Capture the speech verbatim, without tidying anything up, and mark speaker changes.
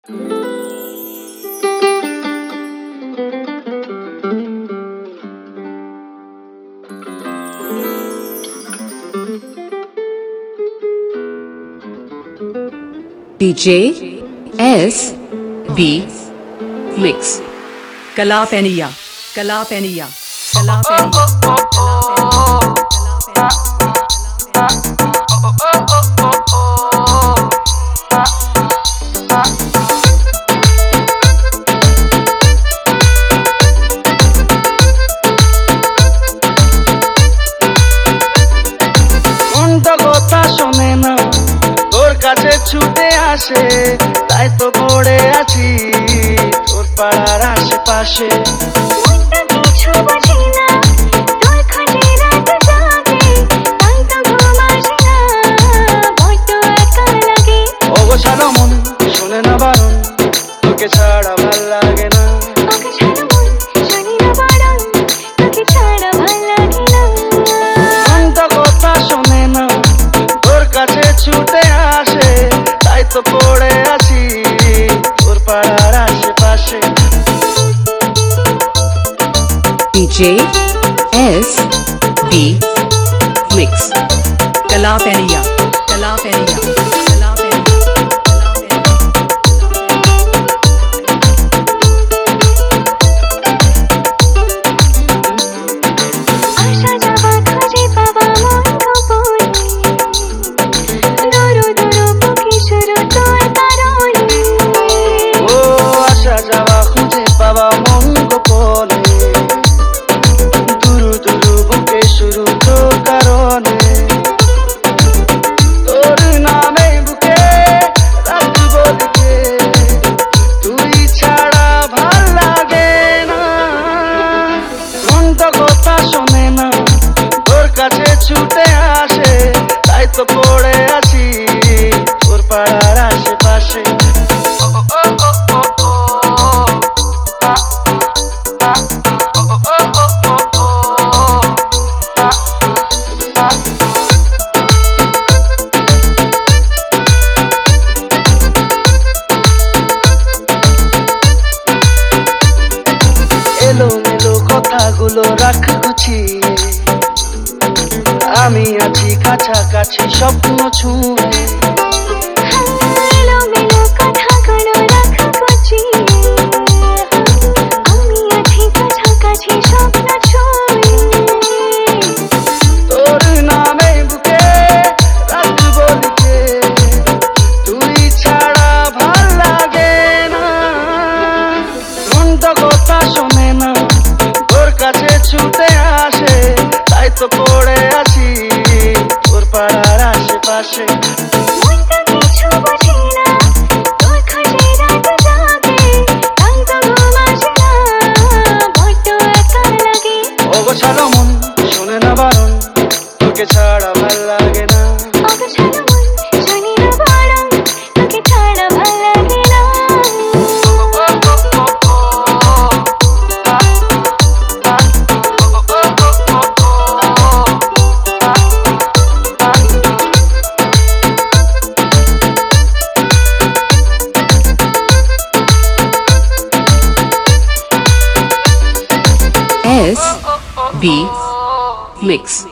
Speaker 1: D J S B Mix.
Speaker 2: Kala Peniya, Kala Peniya, Kala Peniya.
Speaker 3: শোনে না তোর কাছে ছুটে আসে, তাই তো পড়ে আছি তোর পাড়ার আশেপাশে। ওগো ছাড়ো মন, শোনে না বারণ, তোকে ছাড়া ভাল লাগে না। ছুটে আসে, তাই তো পড়ে আছি তোর পাড়ার আশেপাশে।
Speaker 1: D J S B Mix.
Speaker 2: Kala Peniya, Kala Peniya, Kala Peniya. ছুটে আসে, তাই তো পড়ে আছি তোর পাড়ার আশেপাশে। এলো মেলো কথাগুলো রাখ গুছিয়ে, আমি আছি কাছাকাছি স্বপ্ন ছুঁয়ে। তোর নামে বুকে রাখবো লিখে, তুই ছাড়া ভাল লাগে না। মনটা কথা শোনে না, তোর কাছে ছুটে আসে, তাই তো পড়ে আছি তোর পাড়ার আশেপাশে। ওগো ছাড়ো মন, শোনে না বারণ, তোকে ছাড়া ভাল লাগে না।
Speaker 1: S B Mix.